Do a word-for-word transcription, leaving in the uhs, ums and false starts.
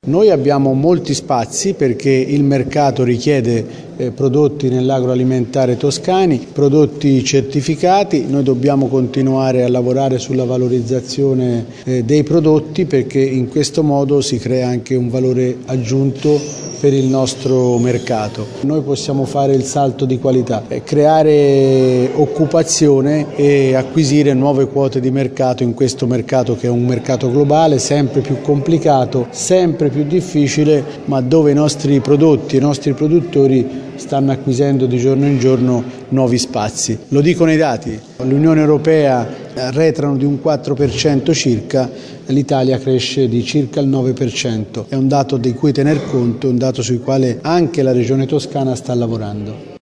Noi abbiamo molti spazi perché il mercato richiede eh, prodotti nell'agroalimentare toscani, prodotti certificati. Noi dobbiamo continuare a lavorare sulla valorizzazione eh, dei prodotti, perché in questo modo si crea anche un valore aggiunto per il nostro mercato. Noi possiamo fare il salto di qualità, eh, creare occupazione e acquisire nuove quote di mercato in questo mercato che è un mercato globale, sempre più complicato, sempre più difficile, ma dove i nostri prodotti, i nostri produttori stanno acquisendo di giorno in giorno nuovi spazi. Lo dicono i dati, l'Unione Europea arretrano di un quattro per cento circa, l'Italia cresce di circa il nove per cento. È un dato di cui tener conto, un dato sul quale anche la Regione Toscana sta lavorando.